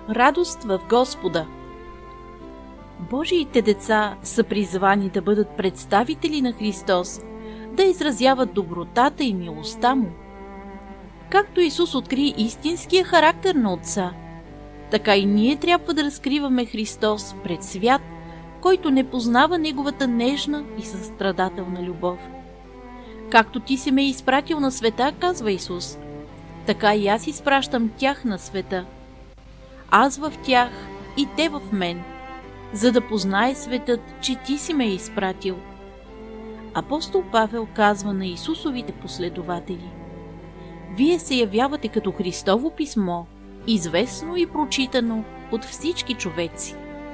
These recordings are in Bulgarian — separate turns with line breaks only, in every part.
Радост в Господа. Божиите деца са призвани да бъдат представители на Христос, да изразяват добротата и милостта Му. Както Исус откри истинския характер на Отца, така и ние трябва да разкриваме Христос пред свят, който не познава Неговата нежна и състрадателна любов. Както Ти си ме изпратил на света, казва Исус, така и аз изпращам тях на света. Аз в тях и те в мен, за да познае светът, че Ти си ме изпратил. Апостол Павел казва на Исусовите последователи: Вие се явявате като Христово писмо, известно и прочитано от всички човеци.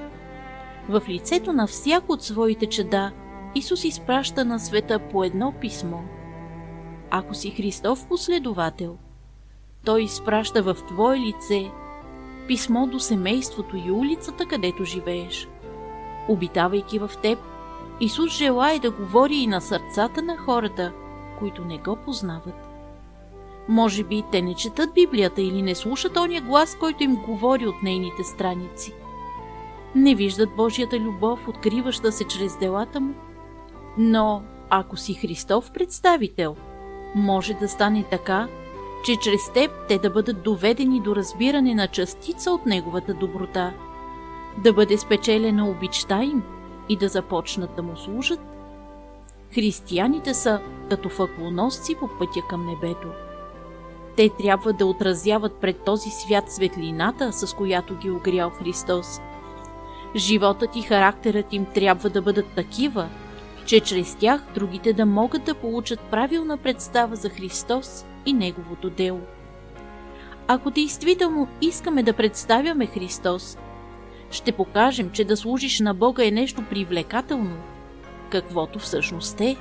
В лицето на всяко от своите чада Исус изпраща на света по едно писмо. Ако си Христов последовател, Той изпраща в твое лице писмо до семейството и улицата, където живееш. Обитавайки в теб, Исус желае да говори и на сърцата на хората, които не го познават. Може би те не четат Библията или не слушат ония глас, който им говори от нейните страници. Не виждат Божията любов, откриваща се чрез делата Му. Но ако си Христов представител, може да стане така, че чрез теб те да бъдат доведени до разбиране на частица от Неговата доброта, да бъде спечелена обичта им и да започнат да Му служат. Християните са като факелоносци по пътя към небето. Те трябва да отразяват пред този свят светлината, с която ги огрял Христос. Животът и характерът им трябва да бъдат такива, че чрез тях другите да могат да получат правилна представа за Христос и Неговото дело. Ако действително искаме да представяме Христос, ще покажем, че да служиш на Бога е нещо привлекателно, каквото всъщност е.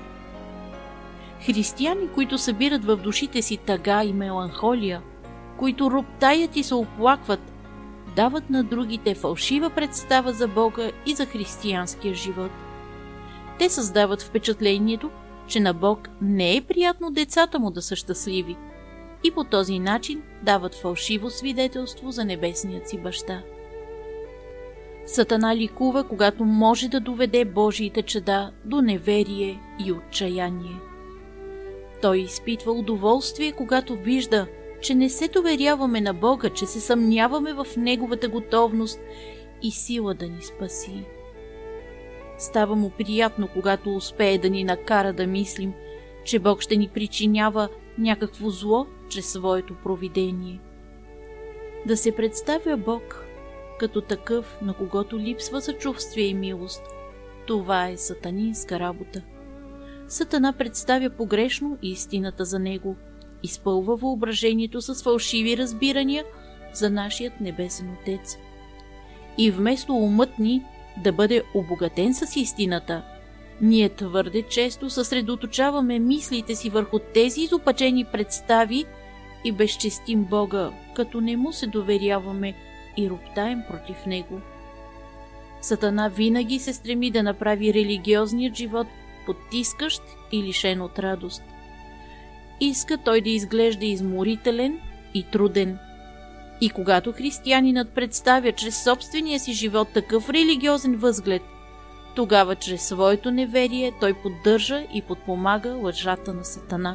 Християни, които събират в душите си тъга и меланхолия, които роптаят и се оплакват, дават на другите фалшива представа за Бога и за християнския живот. Те създават впечатлението, че на Бог не е приятно децата Му да са щастливи и по този начин дават фалшиво свидетелство за небесният си баща. Сатана ликува, когато може да доведе Божиите чада до неверие и отчаяние. Той изпитва удоволствие, когато вижда, че не се доверяваме на Бога, че се съмняваме в Неговата готовност и сила да ни спаси. Става му приятно, когато успее да ни накара да мислим, че Бог ще ни причинява някакво зло чрез своето провидение. Да се представя Бог като такъв, на когото липсва съчувствие и милост, това е сатанинска работа. Сатана представя погрешно истината за него, изпълва въображението с фалшиви разбирания за нашият небесен Отец. И вместо умът ни да бъде обогатен с истината, ние твърде често съсредоточаваме мислите си върху тези изопачени представи и безчестим Бога, като не Му се доверяваме и роптаем против Него. Сатана винаги се стреми да направи религиозният живот потискащ и лишен от радост. Иска той да изглежда изморителен и труден. И когато християнинът представя чрез собствения си живот такъв религиозен възглед, тогава чрез своето неверие той поддържа и подпомага лъжата на Сатана.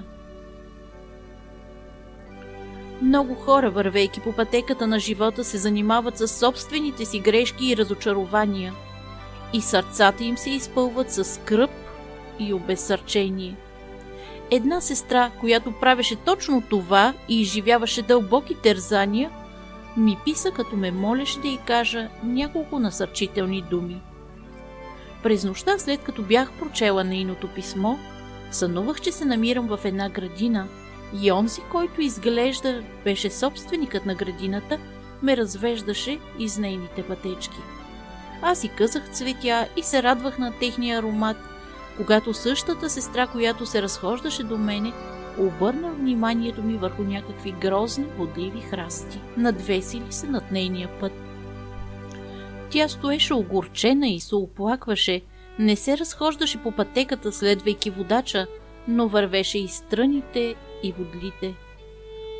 Много хора, вървейки по пътеката на живота, се занимават с собствените си грешки и разочарования, и сърцата им се изпълват с скръб и обезсърчение. Една сестра, която правеше точно това и изживяваше дълбоки тързания, ми писа, като ме молеше да й кажа няколко насърчителни думи. През нощта, след като бях прочела нейното писмо, сънувах, че се намирам в една градина и онзи, който изглежда беше собственикът на градината, ме развеждаше из нейните пътечки. Аз си късах цветя и се радвах на техния аромат, когато същата сестра, която се разхождаше до мене, обърна вниманието ми върху някакви грозни, бодливи храсти, надвесили се над нейния път. Тя стоеше огорчена и се оплакваше, не се разхождаше по пътеката, следвайки водача, но вървеше из тръните и водлите.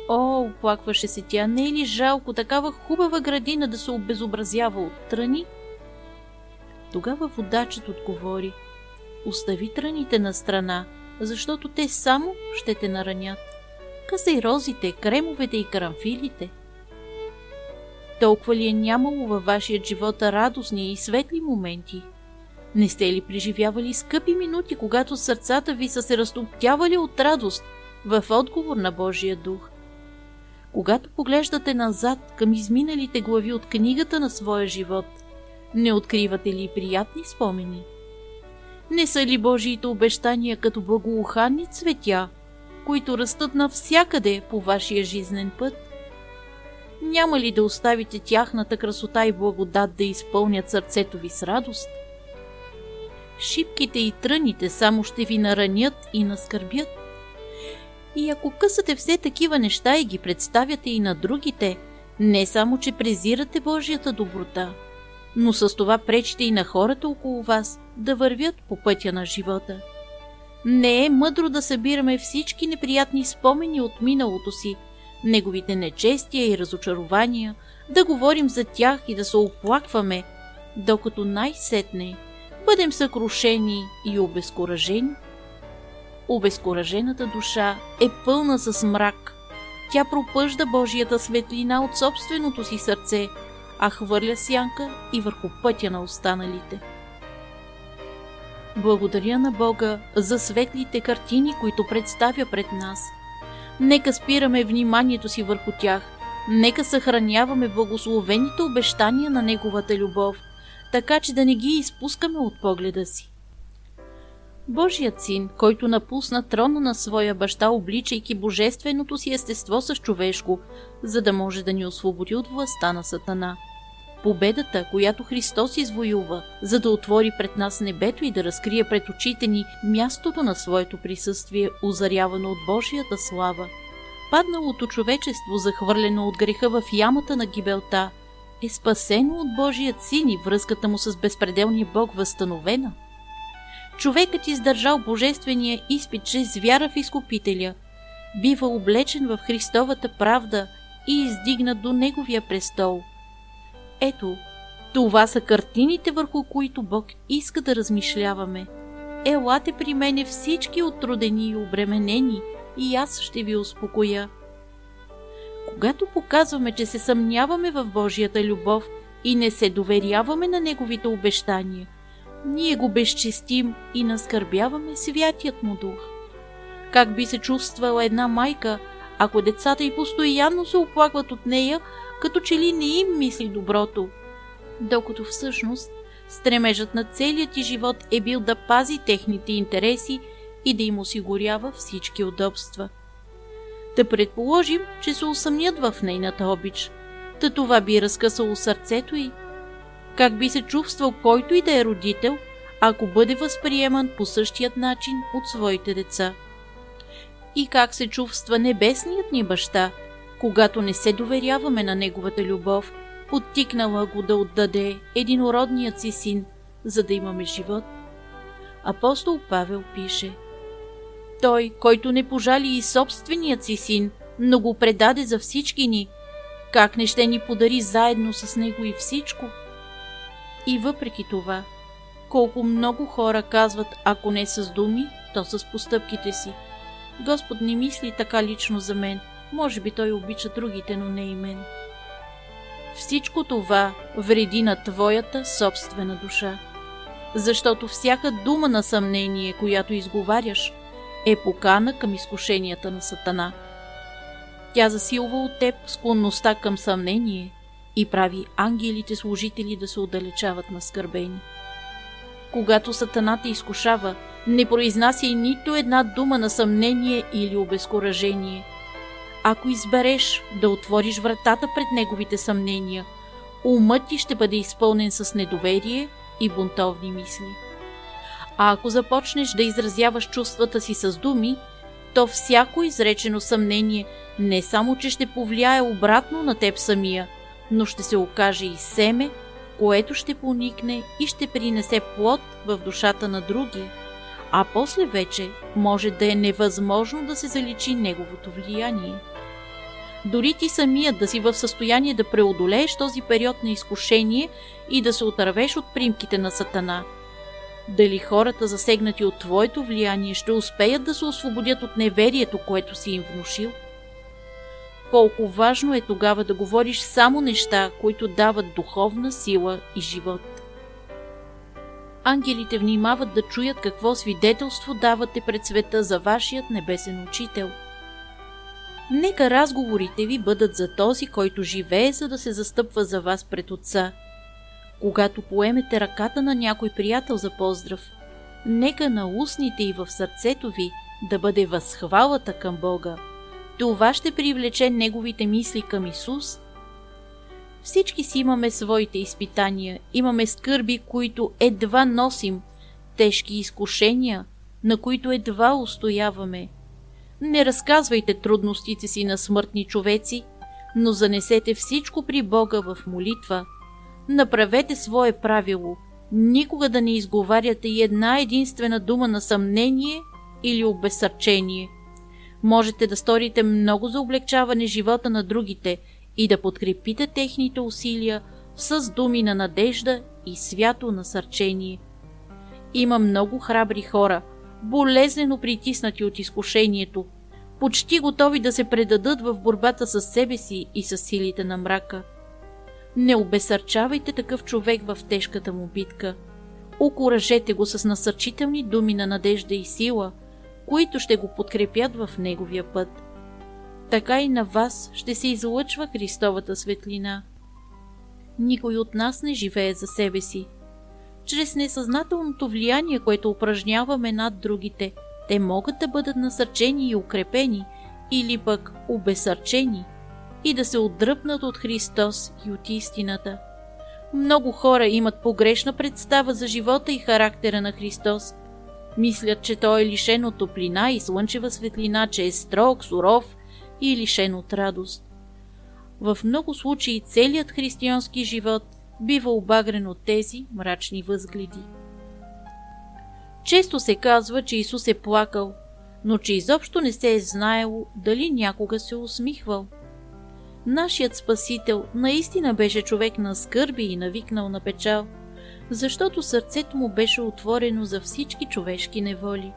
О, оплакваше се тя, не е ли жалко такава хубава градина да се обезобразява отстрани? Тогава водачът отговори: остави тръните на страна, защото те само ще те наранят. Късай розите, кремовете и карамфилите. Толкова ли е нямало във вашия живота радостни и светли моменти? Не сте ли преживявали скъпи минути, когато сърцата ви са се разтоптявали от радост в отговор на Божия дух? Когато поглеждате назад към изминалите глави от книгата на своя живот, не откривате ли приятни спомени? Не са ли Божиите обещания като благоуханни цветя, които растат навсякъде по вашия жизнен път? Няма ли да оставите тяхната красота и благодат да изпълнят сърцето ви с радост? Шипките и тръните само ще ви наранят и наскърбят. И ако късате все такива неща и ги представяте и на другите, не само, че презирате Божията доброта, но с това пречите и на хората около вас да вървят по пътя на живота. Не е мъдро да събираме всички неприятни спомени от миналото си, неговите нечестия и разочарования, да говорим за тях и да се оплакваме, докато най-сетне бъдем съкрушени и обезкуражени. Обезкуражената душа е пълна с мрак. Тя пропъжда Божията светлина от собственото си сърце, а хвърля сянка и върху пътя на останалите. Благодаря на Бога за светлите картини, които представя пред нас. Нека спираме вниманието си върху тях. Нека съхраняваме благословените обещания на Неговата любов, така че да не ги изпускаме от погледа си. Божият син, който напусна трона на своя баща, обличайки божественото си естество с човешко, за да може да ни освободи от властта на Сатана. Победата, която Христос извоюва, за да отвори пред нас небето и да разкрие пред очите ни мястото на своето присъствие, озарявано от Божията слава. Падналото човечество, захвърлено от греха в ямата на гибелта, е спасено от Божият син и връзката му с безпределния Бог възстановена. Човекът, издържал божествения изпит чрез вяра в Изкупителя, бива облечен в Христовата правда и издигнат до Неговия престол. Ето, това са картините, върху които Бог иска да размишляваме. Елате при мене всички отрудени и обременени, и аз ще ви успокоя. Когато показваме, че се съмняваме в Божията любов и не се доверяваме на Неговите обещания, ние го безчестим и наскърбяваме Святият му дух. Как би се чувствала една майка, ако децата й постоянно се оплакват от нея, като че ли не им мисли доброто, докато всъщност стремежът на целият ти живот е бил да пази техните интереси и да им осигурява всички удобства. Да предположим, че се усъмнят в нейната обич, та това би разкъсало сърцето й. Как би се чувствал който и да е родител, ако бъде възприеман по същият начин от своите деца? И как се чувства небесният ни баща, когато не се доверяваме на Неговата любов, подтикнала го да отдаде единородният си син, за да имаме живот? Апостол Павел пише: Той, който не пожали и собственият си син, но го предаде за всички ни, как не ще ни подари заедно с него и всичко? И въпреки това, колко много хора казват, ако не с думи, то с постъпките си: Господ не мисли така лично за мен, може би Той обича другите, но не и мен. Всичко това вреди на твоята собствена душа, защото всяка дума на съмнение, която изговаряш, е покана към изкушенията на Сатана. Тя засилва от теб склонността към съмнение и прави ангелите служители да се отдалечават наскърбени. Когато Сатана те изкушава, не произнасяй нито една дума на съмнение или обезкуражение. Ако избереш да отвориш вратата пред неговите съмнения, умът ти ще бъде изпълнен с недоверие и бунтовни мисли. А ако започнеш да изразяваш чувствата си с думи, то всяко изречено съмнение не само, че ще повлияе обратно на теб самия, но ще се окаже и семе, което ще поникне и ще принесе плод в душата на други, а после вече може да е невъзможно да се заличи неговото влияние. Дори ти самият да си в състояние да преодолееш този период на изкушение и да се отървеш от примките на Сатана. Дали хората, засегнати от твоето влияние, ще успеят да се освободят от неверието, което си им внушил? Колко важно е тогава да говориш само неща, които дават духовна сила и живот. Ангелите внимават да чуят какво свидетелство давате пред света за вашият небесен учител. Нека разговорите ви бъдат за този, който живее, за да се застъпва за вас пред Отца. Когато поемете ръката на някой приятел за поздрав, нека на устните и в сърцето ви да бъде възхвалата към Бога. Това ще привлече неговите мисли към Исус. Всички си имаме своите изпитания, имаме скърби, които едва носим, тежки изкушения, на които едва устояваме. Не разказвайте трудностите си на смъртни човеци, но занесете всичко при Бога в молитва. Направете свое правило, никога да не изговаряте и една единствена дума на съмнение или обезсърчение. Можете да сторите много за облегчаване живота на другите и да подкрепите техните усилия с думи на надежда и свято насърчение. Има много храбри хора, болезнено притиснати от изкушението, почти готови да се предадат в борбата с себе си и с силите на мрака. Не обезсърчавайте такъв човек в тежката му битка. Окуражете го с насърчителни думи на надежда и сила, които ще го подкрепят в неговия път. Така и на вас ще се излъчва Христовата светлина. Никой от нас не живее за себе си. Чрез несъзнателното влияние, което упражняваме над другите, те могат да бъдат насърчени и укрепени, или пък обезсърчени и да се отдръпнат от Христос и от истината. Много хора имат погрешна представа за живота и характера на Христос. Мислят, че Той е лишен от топлина и слънчева светлина, че е строг, суров и лишен от радост. В много случаи целият християнски живот бива обагрен от тези мрачни възгледи. Често се казва, че Исус е плакал, но че изобщо не се е знаело дали някога се усмихвал. Нашият Спасител наистина беше човек на скърби и навикнал на печал, защото сърцето му беше отворено за всички човешки неволи.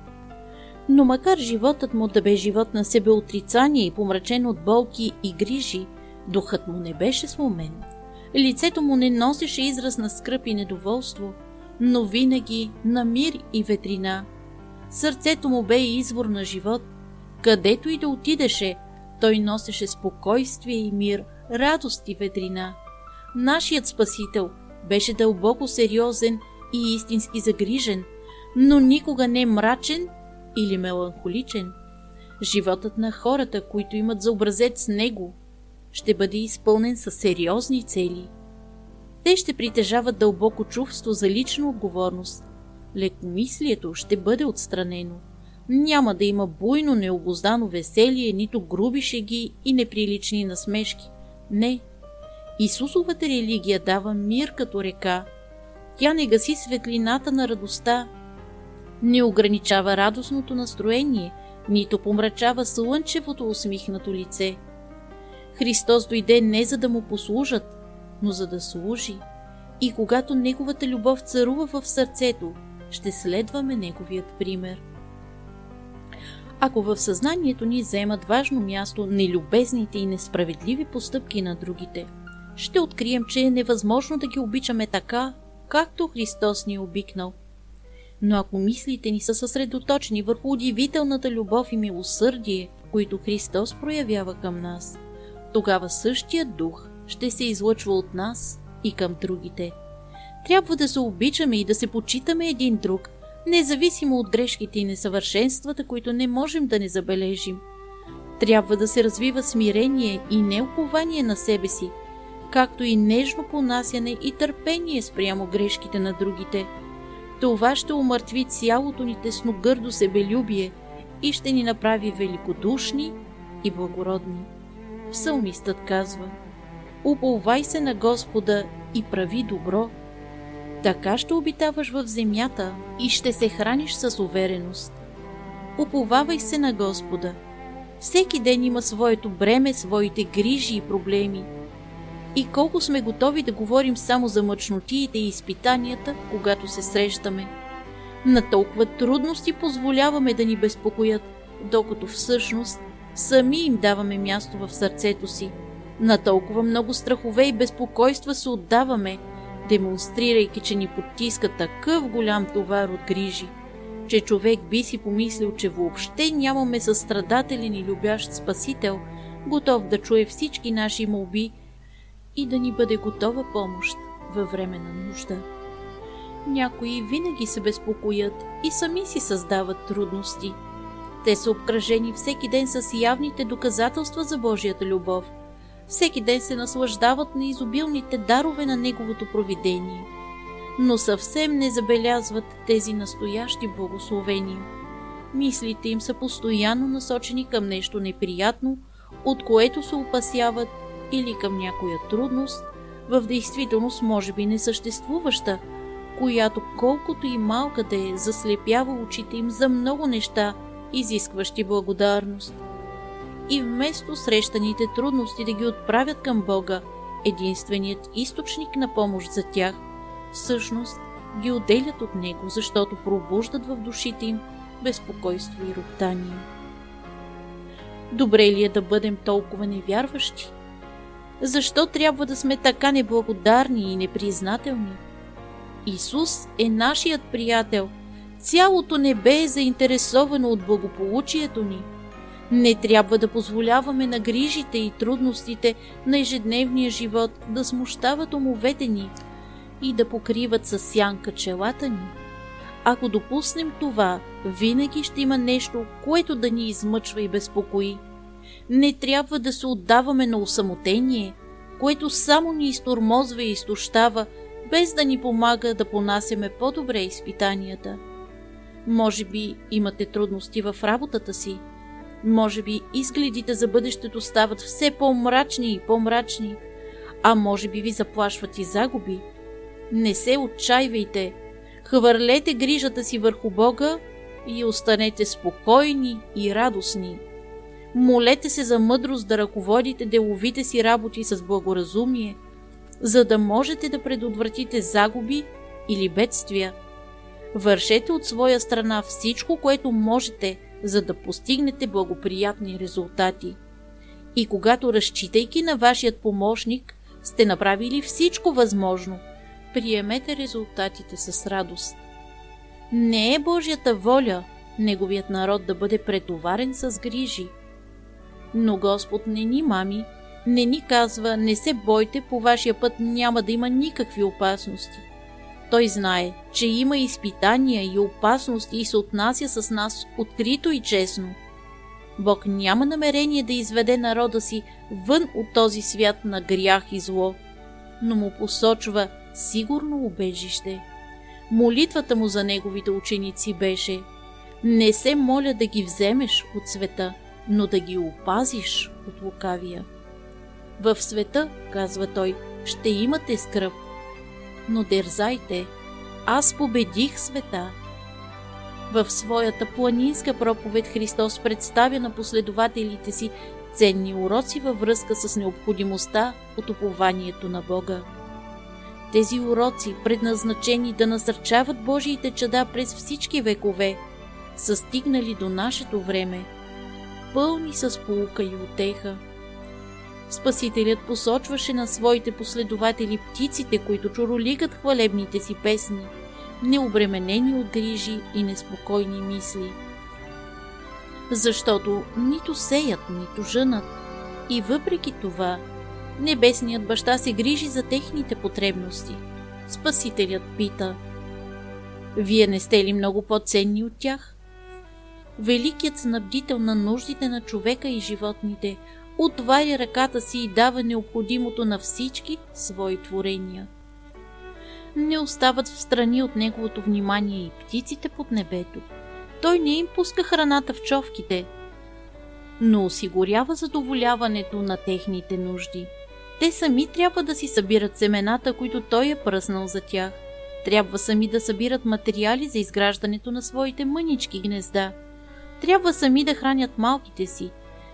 Но макар животът му да бе живот на себеотрицание и помрачен от болки и грижи, духът му не беше сломен. Лицето му не носеше израз на скръб и недоволство, но винаги на мир и ветрина. Сърцето му бе извор на живот. Където и да отидеше, той носеше спокойствие и мир, радост и ветрина. Нашият Спасител беше дълбоко сериозен и истински загрижен, но никога не мрачен или меланхоличен. Животът на хората, които имат за образец Него, ще бъде изпълнен със сериозни цели. Те ще притежават дълбоко чувство за лична отговорност. Лекомислието ще бъде отстранено. Няма да има буйно, необуздано веселие, нито груби шеги и неприлични насмешки. Не. Исусовата религия дава мир като река. Тя не гаси светлината на радостта, не ограничава радостното настроение, нито помрачава слънчевото усмихнато лице. Христос дойде не за да му послужат, но за да служи. И когато Неговата любов царува в сърцето, ще следваме Неговият пример. Ако в съзнанието ни заемат важно място нелюбезните и несправедливи постъпки на другите, ще открием, че е невъзможно да ги обичаме така, както Христос ни е обикнал. Но ако мислите ни са съсредоточени върху удивителната любов и милосърдие, които Христос проявява към нас, тогава същият дух ще се излъчва от нас и към другите. Трябва да се обичаме и да се почитаме един друг, независимо от грешките и несъвършенствата, които не можем да не забележим. Трябва да се развива смирение и неупование на себе си, както и нежно понасяне и търпение спрямо грешките на другите. Това ще умъртви цялото ни тесногърдо себелюбие и ще ни направи великодушни и благородни. Псалмистът казва: уповай се на Господа и прави добро. Така ще обитаваш в земята и ще се храниш с увереност. Уповавай се на Господа. Всеки ден има своето бреме, своите грижи и проблеми. И колко сме готови да говорим само за мъчнотиите и изпитанията, когато се срещаме. На толкова трудности позволяваме да ни безпокоят, докато всъщност сами им даваме място в сърцето си. На толкова много страхове и безпокойства се отдаваме, демонстрирайки, че ни потиска такъв голям товар от грижи, че човек би си помислил, че въобще нямаме състрадателен и любящ Спасител, готов да чуе всички наши молби и да ни бъде готова помощ във време на нужда. Някои винаги се безпокоят и сами си създават трудности. Те са обкръжени всеки ден с явните доказателства за Божията любов. Всеки ден се наслаждават на изобилните дарове на Неговото провидение, но съвсем не забелязват тези настоящи благословения. Мислите им са постоянно насочени към нещо неприятно, от което се опасяват, или към някоя трудност, в действителност може би несъществуваща, която колкото и малка да е, заслепява очите им за много неща, изискващи благодарност. И вместо срещаните трудности да ги отправят към Бога, единственият източник на помощ за тях, всъщност ги отделят от Него, защото пробуждат в душите им безпокойство и роптание. Добре ли е да бъдем толкова невярващи? Защо трябва да сме така неблагодарни и непризнателни? Исус е нашият приятел. Цялото небе е заинтересовано от благополучието ни. Не трябва да позволяваме на грижите и трудностите на ежедневния живот да смущават умовете ни и да покриват със сянка челата ни. Ако допуснем това, винаги ще има нещо, което да ни измъчва и безпокои. Не трябва да се отдаваме на осамотение, което само ни изтормозва и изтощава, без да ни помага да понасяме по-добре изпитанията. Може би имате трудности в работата си. Може би изгледите за бъдещето стават все по-мрачни и по-мрачни, а може би ви заплашват и загуби. Не се отчайвайте, хвърлете грижата си върху Бога и останете спокойни и радостни. Молете се за мъдрост да ръководите деловите си работи с благоразумие, за да можете да предотвратите загуби или бедствия. Вършете от своя страна всичко, което можете, за да постигнете благоприятни резултати. И когато, разчитайки на вашият помощник, сте направили всичко възможно, приемете резултатите с радост. Не е Божията воля Неговият народ да бъде претоварен с грижи. Но Господ не ни мами, не ни казва: не се бойте, по вашия път няма да има никакви опасности. Той знае, че има изпитания и опасности и се отнася с нас открито и честно. Бог няма намерение да изведе народа си вън от този свят на грях и зло, но му посочва сигурно убежище. Молитвата му за неговите ученици беше: не се моля да ги вземеш от света, но да ги опазиш от лукавия. В света, казва той, ще имате скръб, но дързайте, аз победих света. В своята планинска проповед Христос представя на последователите си ценни уроци във връзка с необходимостта от упованието на Бога. Тези уроци, предназначени да насърчават Божиите чада през всички векове, са стигнали до нашето време, пълни с поука и утеха. Спасителят посочваше на своите последователи птиците, които чороликат хвалебните си песни, необременени от грижи и неспокойни мисли. Защото нито сеят, нито жънат, и въпреки това Небесният баща се грижи за техните потребности. Спасителят пита: вие не сте ли много по-ценни от тях? Великият снабдител на нуждите на човека и животните отваря ръката си и дава необходимото на всички свои творения. Не остават в страни от неговото внимание и птиците под небето. Той не им пуска храната в човките, но осигурява задоволяването на техните нужди. Те сами трябва да си събират семената, които той е пръснал за тях. Трябва сами да събират материали за изграждането на своите мънички гнезда. Трябва сами да хранят малките си.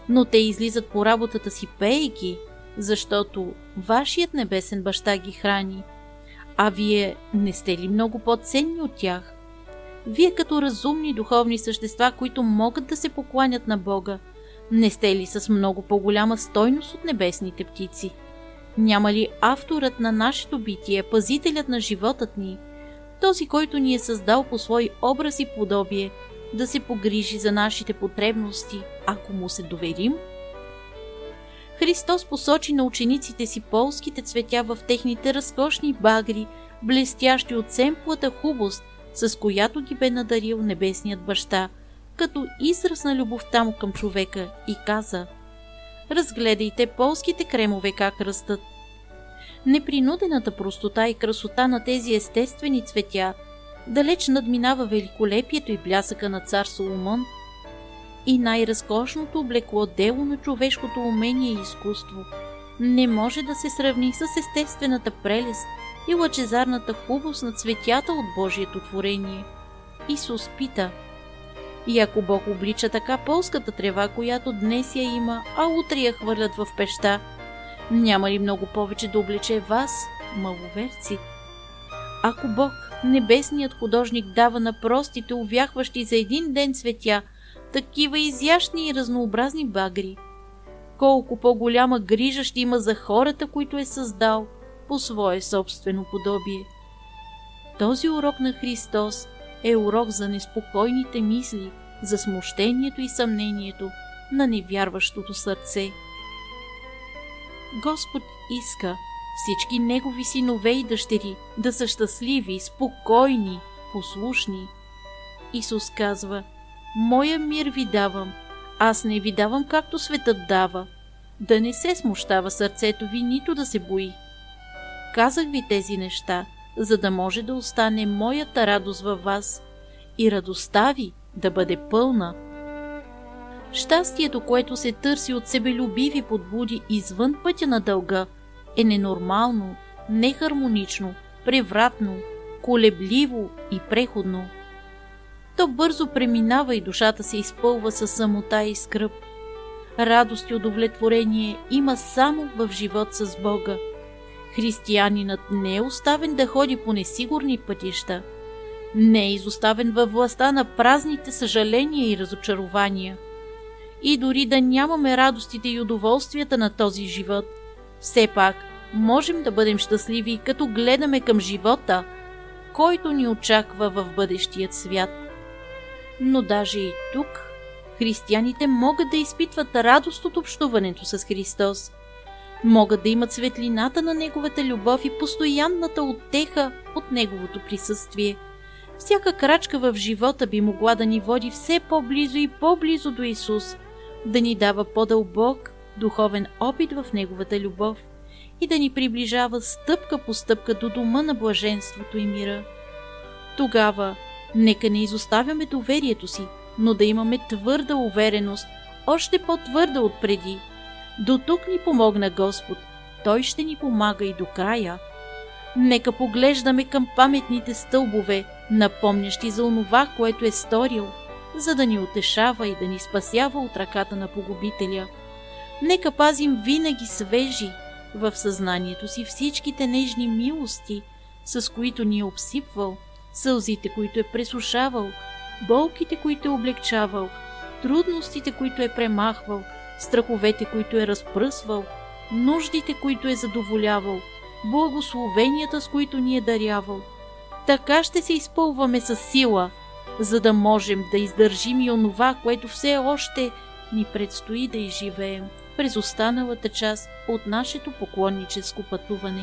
но те излизат по работата си пеейки, защото вашият небесен баща ги храни. А вие не сте ли много по-ценни от тях? Вие като разумни духовни същества, които могат да се покланят на Бога, не сте ли с много по-голяма стойност от небесните птици? Няма ли авторът на нашето битие, пазителят на животът ни, този, който ни е създал по свой образ и подобие, да се погрижи за нашите потребности, ако му се доверим? Христос посочи на учениците си полските цветя в техните разкошни багри, блестящи от семплата хубост, с която ги бе надарил небесният баща, като израз на любовта му към човека, и каза: разгледайте полските кремове как растат. Непринудената простота и красота на тези естествени цветя далеч надминава великолепието и блясъка на цар Соломон, и най-разкошното облекло дело на човешкото умение и изкуство не може да се сравни с естествената прелест и лъчезарната хубост на цветята от Божието творение. Исус пита: и ако Бог облича така полската трева, която днес я има, а утре я хвърлят в пеща, няма ли много повече да облече вас, маловерци? Ако Бог, небесният художник, дава на простите, увяхващи за един ден цветя, такива изящни и разнообразни багри, колко по-голяма грижа ще има за хората, които е създал по свое собствено подобие. Този урок на Христос е урок за неспокойните мисли, за смущението и съмнението на невярващото сърце. Господ иска всички Негови синове и дъщери да са щастливи, спокойни, послушни. Исус казва: моя мир ви давам, аз не ви давам както светът дава. Да не се смущава сърцето ви, нито да се бои. Казах ви тези неща, за да може да остане моята радост във вас и радостта ви да бъде пълна. Щастието, което се търси от себелюбиви подбуди извън пътя на дълга, е ненормално, нехармонично, превратно, колебливо и преходно. То бързо преминава и душата се изпълва със самота и скръб. Радост и удовлетворение има само в живот с Бога. Християнинът не е оставен да ходи по несигурни пътища, не е изоставен във властта на празните съжаления и разочарования. И дори да нямаме радостите и удоволствията на този живот, все пак можем да бъдем щастливи, като гледаме към живота, който ни очаква в бъдещият свят. Но даже и тук християните могат да изпитват радост от общуването с Христос, могат да имат светлината на Неговата любов и постоянната утеха от Неговото присъствие. Всяка крачка в живота би могла да ни води все по-близо и по-близо до Исус, да ни дава по-дълбок духовен опит в Неговата любов и да ни приближава стъпка по стъпка до дома на блаженството и мира. Тогава нека не изоставяме доверието си, но да имаме твърда увереност, още по-твърда от преди. До тук ни помогна Господ, Той ще ни помага и до края. Нека поглеждаме към паметните стълбове, напомнящи за онова, което е сторил, за да ни утешава и да ни спасява от ръката на погубителя. Нека пазим винаги свежи в съзнанието си всичките нежни милости, с които ни е обсипвал, сълзите, които е пресушавал, болките, които е облегчавал, трудностите, които е премахвал, страховете, които е разпръсвал, нуждите, които е задоволявал, благословенията, с които ни е дарявал. Така ще се изпълваме със сила, за да можем да издържим и онова, което все още ни предстои да изживеем през останалата част от нашето поклонническо пътуване.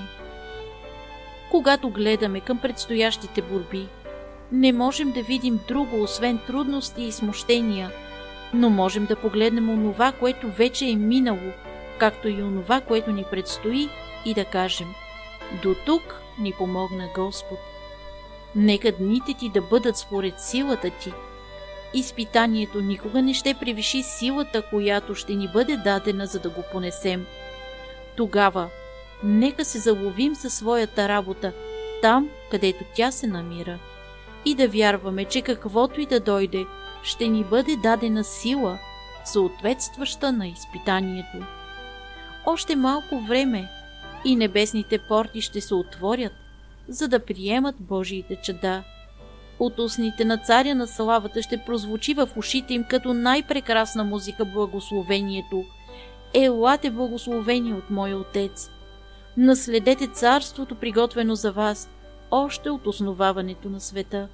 Когато гледаме към предстоящите борби, не можем да видим друго, освен трудности и смущения, но можем да погледнем онова, което вече е минало, както и онова, което ни предстои, и да кажем: до тук ни помогна Господ. Нека дните ти да бъдат според силата ти. Изпитанието никога не ще превиши силата, която ще ни бъде дадена, за да го понесем. Тогава нека се заловим със своята работа там, където тя се намира, и да вярваме, че каквото и да дойде, ще ни бъде дадена сила, съответстваща на изпитанието. Още малко време и небесните порти ще се отворят, за да приемат Божиите чада. От устните на царя на славата ще прозвучи в ушите им като най-прекрасна музика благословението: „Елате, благословени от моя Отец! Наследете царството, приготвено за вас още от основаването на света.“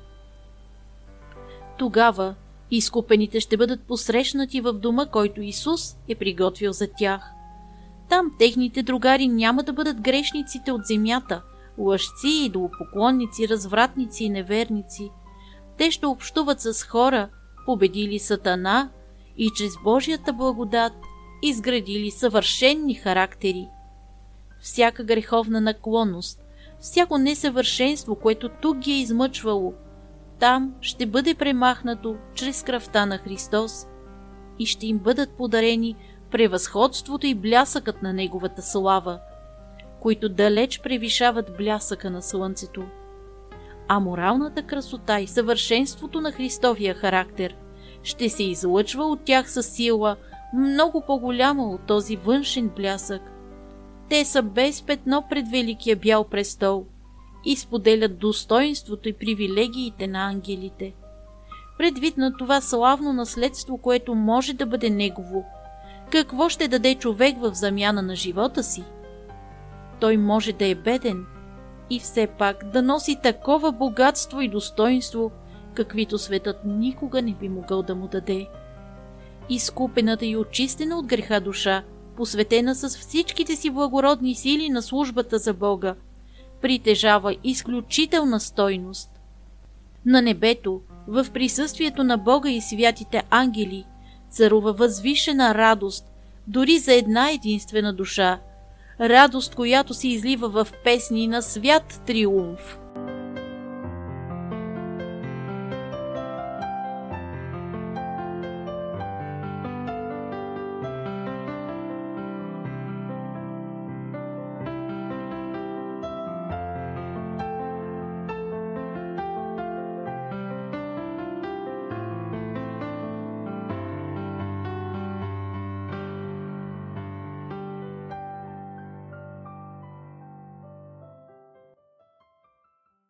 Тогава изкупените ще бъдат посрещнати в дома, който Исус е приготвил за тях. Там техните другари няма да бъдат грешниците от земята, лъжци, идолопоклонници, развратници и неверници. Те ще общуват с хора, победили Сатана и чрез Божията благодат изградили съвършенни характери. Всяка греховна наклонност, всяко несъвършенство, което тук ги е измъчвало, там ще бъде премахнато чрез кръвта на Христос и ще им бъдат подарени превъзходството и блясъкът на Неговата слава, които далеч превишават блясъка на слънцето. А моралната красота и съвършенството на Христовия характер ще се излъчва от тях със сила, много по-голяма от този външен блясък. Те са без петно пред Великия бял престол и споделят достоинството и привилегиите на ангелите. Предвид на това славно наследство, което може да бъде негово, какво ще даде човек в замяна на живота си? Той може да е беден и все пак да носи такова богатство и достоинство, каквито светът никога не би могъл да му даде. Изкупената и очистена от греха душа, посветена с всичките си благородни сили на службата за Бога, притежава изключителна стойност. На небето, в присъствието на Бога и святите ангели, царува възвишена радост, дори за една единствена душа, радост, която се излива в песни на свят триумф.